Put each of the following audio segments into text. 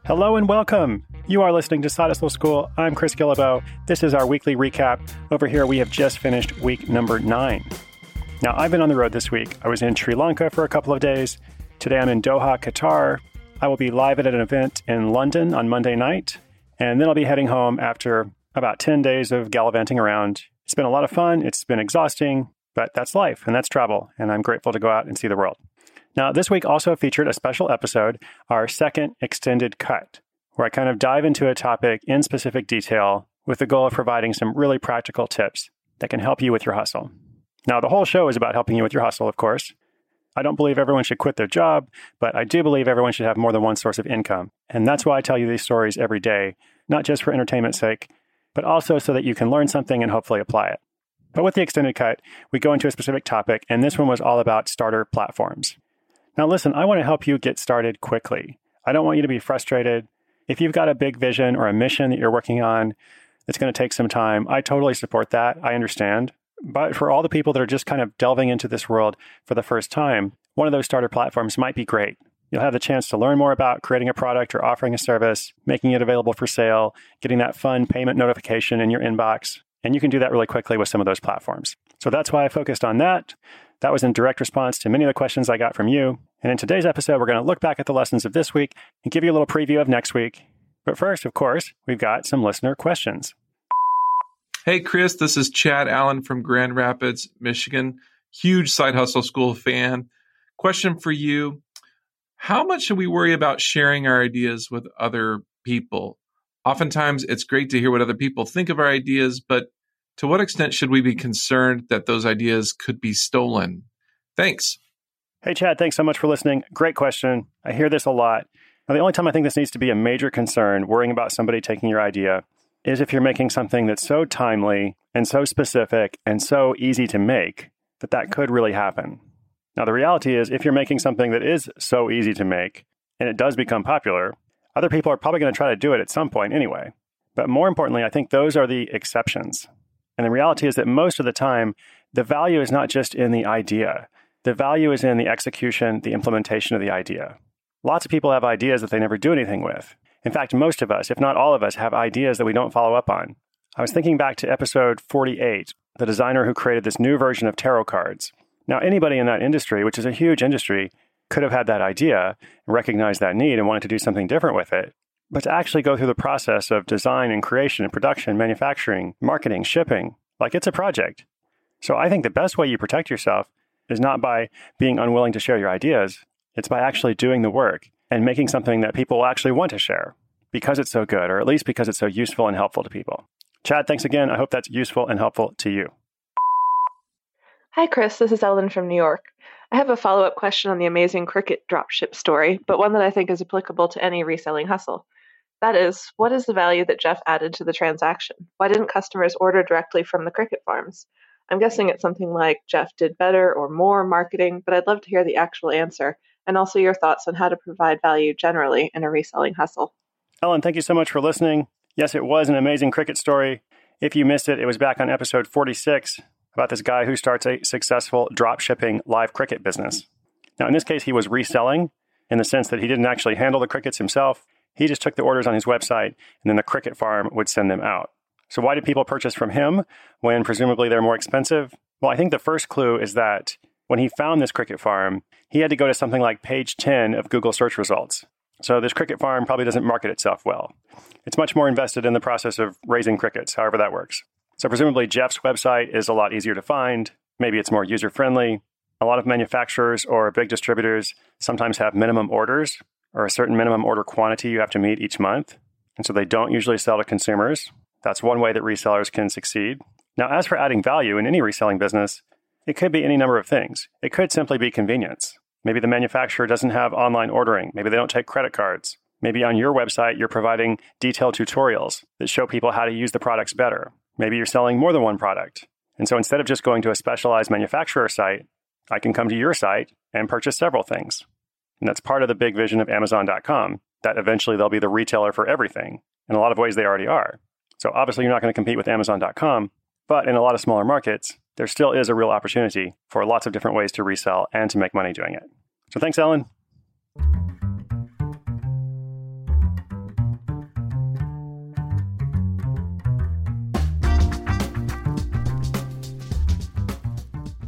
Hello and welcome. You are listening to Side Hustle School. I'm Chris Guillebeau. This is our weekly recap. Over here, we have just finished week number 9. Now, I've been on the road this week. I was in Sri Lanka for a couple of days. Today, I'm in Doha, Qatar. I will be live at an event in London on Monday night. And then I'll be heading home after about 10 days of gallivanting around. It's been a lot of fun. It's been exhausting, but that's life and that's travel. And I'm grateful to go out and see the world. Now, this week also featured a special episode, our second extended cut, where I kind of dive into a topic in specific detail with the goal of providing some really practical tips that can help you with your hustle. Now, the whole show is about helping you with your hustle, of course. I don't believe everyone should quit their job, but I do believe everyone should have more than one source of income. And that's why I tell you these stories every day, not just for entertainment's sake, but also so that you can learn something and hopefully apply it. But with the extended cut, we go into a specific topic, and this one was all about starter platforms. Now listen, I want to help you get started quickly. I don't want you to be frustrated. If you've got a big vision or a mission that you're working on that's going to take some time, I totally support that. I understand. But for all the people that are just kind of delving into this world for the first time, one of those starter platforms might be great. You'll have the chance to learn more about creating a product or offering a service, making it available for sale, getting that fun payment notification in your inbox. And you can do that really quickly with some of those platforms. So that's why I focused on that. That was in direct response to many of the questions I got from you. And in today's episode, we're going to look back at the lessons of this week and give you a little preview of next week. But first, of course, we've got some listener questions. Hey, Chris, this is Chad Allen from Grand Rapids, Michigan. Huge Side Hustle School fan. Question for you. How much should we worry about sharing our ideas with other people? Oftentimes, it's great to hear what other people think of our ideas, but to what extent should we be concerned that those ideas could be stolen? Thanks. Hey, Chad, thanks so much for listening. Great question. I hear this a lot. Now, the only time I think this needs to be a major concern, worrying about somebody taking your idea, is if you're making something that's so timely and so specific and so easy to make that could really happen. Now, the reality is if you're making something that is so easy to make and it does become popular, other people are probably going to try to do it at some point anyway. But more importantly, I think those are the exceptions. And the reality is that most of the time, the value is not just in the idea. The value is in the execution, the implementation of the idea. Lots of people have ideas that they never do anything with. In fact, most of us, if not all of us, have ideas that we don't follow up on. I was thinking back to episode 48, the designer who created this new version of tarot cards. Now, anybody in that industry, which is a huge industry, could have had that idea and recognized that need and wanted to do something different with it. But to actually go through the process of design and creation and production, manufacturing, marketing, shipping, like it's a project. So I think the best way you protect yourself is not by being unwilling to share your ideas. It's by actually doing the work and making something that people will actually want to share because it's so good, or at least because it's so useful and helpful to people. Chad, thanks again. I hope that's useful and helpful to you. Hi, Chris. This is Ellen from New York. I have a follow-up question on the amazing Cricut dropship story, but one that I think is applicable to any reselling hustle. That is, what is the value that Jeff added to the transaction? Why didn't customers order directly from the Cricut farms? I'm guessing it's something like Jeff did better or more marketing, but I'd love to hear the actual answer and also your thoughts on how to provide value generally in a reselling hustle. Ellen, thank you so much for listening. Yes, it was an amazing Cricut story. If you missed it, it was back on episode 46 about this guy who starts a successful drop shipping live Cricut business. Now, in this case, he was reselling in the sense that he didn't actually handle the Cricuts himself. He just took the orders on his website, and then the Cricut farm would send them out. So why did people purchase from him when presumably they're more expensive? Well, I think the first clue is that when he found this Cricut farm, he had to go to something like page 10 of Google search results. So this Cricut farm probably doesn't market itself well. It's much more invested in the process of raising crickets, however that works. So presumably Jeff's website is a lot easier to find. Maybe it's more user-friendly. A lot of manufacturers or big distributors sometimes have minimum orders or a certain minimum order quantity you have to meet each month. And so they don't usually sell to consumers. That's one way that resellers can succeed. Now, as for adding value in any reselling business, it could be any number of things. It could simply be convenience. Maybe the manufacturer doesn't have online ordering. Maybe they don't take credit cards. Maybe on your website, you're providing detailed tutorials that show people how to use the products better. Maybe you're selling more than one product. And so instead of just going to a specialized manufacturer site, I can come to your site and purchase several things. And that's part of the big vision of Amazon.com, that eventually they'll be the retailer for everything. In a lot of ways, they already are. So obviously, you're not going to compete with Amazon.com, but in a lot of smaller markets, there still is a real opportunity for lots of different ways to resell and to make money doing it. So thanks, Ellen.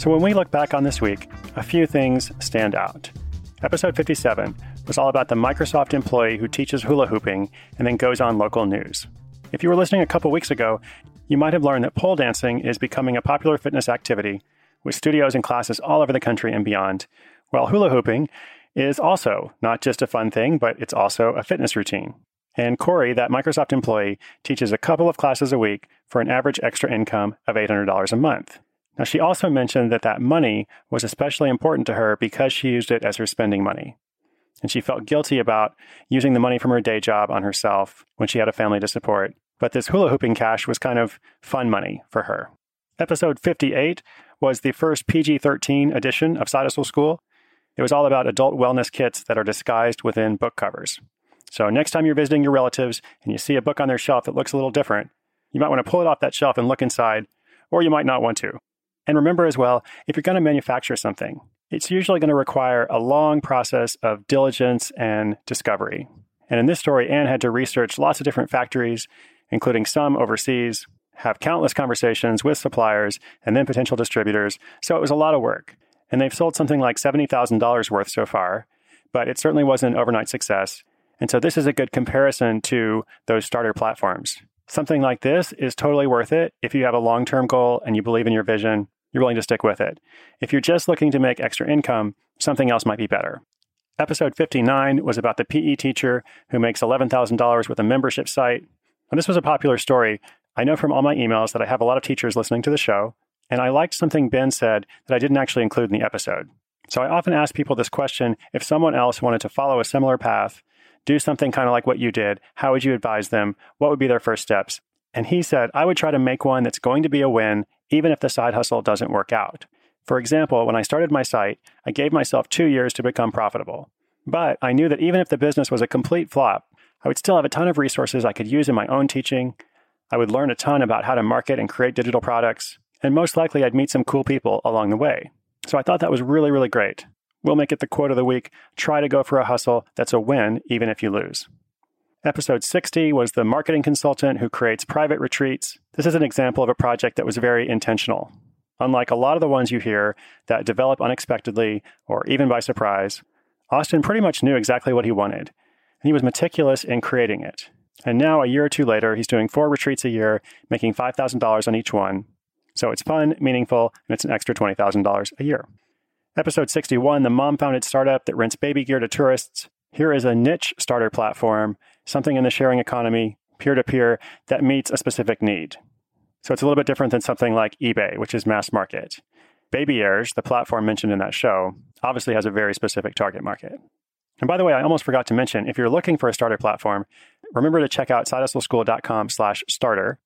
So when we look back on this week, a few things stand out. Episode 57 was all about the Microsoft employee who teaches hula hooping and then goes on local news. If you were listening a couple weeks ago, you might have learned that pole dancing is becoming a popular fitness activity with studios and classes all over the country and beyond, while hula hooping is also not just a fun thing, but it's also a fitness routine. And Corey, that Microsoft employee, teaches a couple of classes a week for an average extra income of $800 a month. Now, she also mentioned that money was especially important to her because she used it as her spending money. And she felt guilty about using the money from her day job on herself when she had a family to support. But this hula hooping cash was kind of fun money for her. Episode 58 was the first PG-13 edition of Side Hustle School. It was all about adult wellness kits that are disguised within book covers. So next time you're visiting your relatives and you see a book on their shelf that looks a little different, you might want to pull it off that shelf and look inside, or you might not want to. And remember as well, if you're going to manufacture something, it's usually going to require a long process of diligence and discovery. And in this story, Anne had to research lots of different factories, including some overseas, have countless conversations with suppliers and then potential distributors. So it was a lot of work. And they've sold something like $70,000 worth so far, but it certainly wasn't an overnight success. And so this is a good comparison to those starter platforms. Something like this is totally worth it if you have a long-term goal and you believe in your vision. You're willing to stick with it. If you're just looking to make extra income, something else might be better. Episode 59 was about the PE teacher who makes $11,000 with a membership site. And this was a popular story. I know from all my emails that I have a lot of teachers listening to the show, and I liked something Ben said that I didn't actually include in the episode. So I often ask people this question: if someone else wanted to follow a similar path, do something kind of like what you did, how would you advise them? What would be their first steps? And he said, I would try to make one that's going to be a win, even if the side hustle doesn't work out. For example, when I started my site, I gave myself 2 years to become profitable. But I knew that even if the business was a complete flop, I would still have a ton of resources I could use in my own teaching. I would learn a ton about how to market and create digital products. And most likely I'd meet some cool people along the way. So I thought that was really, really great. We'll make it the quote of the week: try to go for a hustle that's a win, even if you lose. Episode 60 was the marketing consultant who creates private retreats. This is an example of a project that was very intentional. Unlike a lot of the ones you hear that develop unexpectedly or even by surprise, Austin pretty much knew exactly what he wanted, and he was meticulous in creating it. And now, a year or two later, he's doing 4 retreats a year, making $5,000 on each one. So it's fun, meaningful, and it's an extra $20,000 a year. Episode 61, the mom-founded startup that rents baby gear to tourists. Here is a niche starter platform, something in the sharing economy, peer-to-peer, that meets a specific need. So it's a little bit different than something like eBay, which is mass market. Baby Airs, the platform mentioned in that show, obviously has a very specific target market. And by the way, I almost forgot to mention, if you're looking for a starter platform, remember to check out sidehustleschool.com/starter,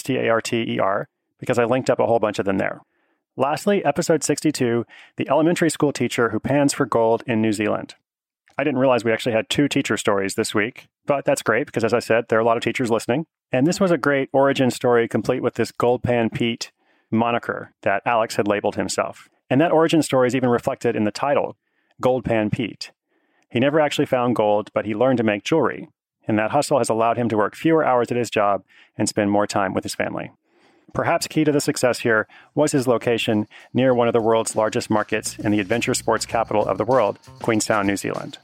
STARTER, because I linked up a whole bunch of them there. Lastly, episode 62, the elementary school teacher who pans for gold in New Zealand. I didn't realize we actually had 2 teacher stories this week, but that's great because, as I said, there are a lot of teachers listening. And this was a great origin story complete with this Gold Pan Pete moniker that Alex had labeled himself. And that origin story is even reflected in the title, Gold Pan Pete. He never actually found gold, but he learned to make jewelry. And that hustle has allowed him to work fewer hours at his job and spend more time with his family. Perhaps key to the success here was his location near one of the world's largest markets in the adventure sports capital of the world, Queenstown, New Zealand.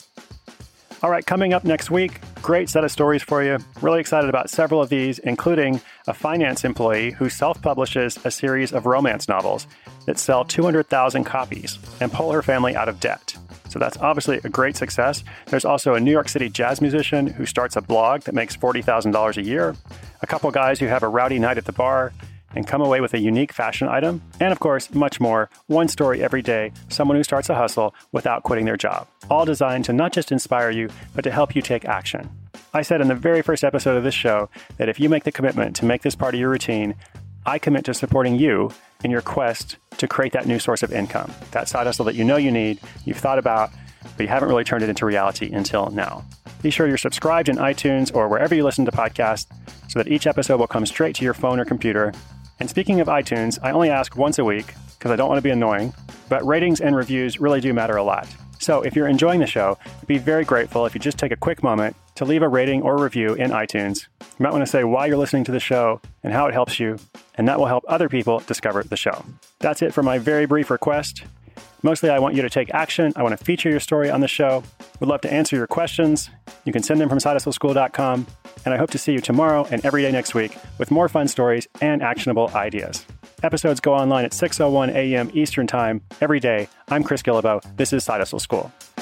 All right, coming up next week, great set of stories for you. Really excited about several of these, including a finance employee who self-publishes a series of romance novels that sell 200,000 copies and pull her family out of debt. So that's obviously a great success. There's also a New York City jazz musician who starts a blog that makes $40,000 a year, a couple guys who have a rowdy night at the bar and come away with a unique fashion item, and of course, much more. One story every day, someone who starts a hustle without quitting their job. All designed to not just inspire you, but to help you take action. I said in the very first episode of this show that if you make the commitment to make this part of your routine, I commit to supporting you in your quest to create that new source of income, that side hustle that you know you need, you've thought about, but you haven't really turned it into reality until now. Be sure you're subscribed in iTunes or wherever you listen to podcasts so that each episode will come straight to your phone or computer. And speaking of iTunes, I only ask once a week because I don't want to be annoying, but ratings and reviews really do matter a lot. So if you're enjoying the show, I'd be very grateful if you just take a quick moment to leave a rating or review in iTunes. You might want to say why you're listening to the show and how it helps you, and that will help other people discover the show. That's it for my very brief request. Mostly, I want you to take action. I want to feature your story on the show. Would love to answer your questions. You can send them from sidehustleschool.com. And I hope to see you tomorrow and every day next week with more fun stories and actionable ideas. Episodes go online at 6:01 a.m. Eastern Time every day. I'm Chris Guillebeau. This is Side Hustle School.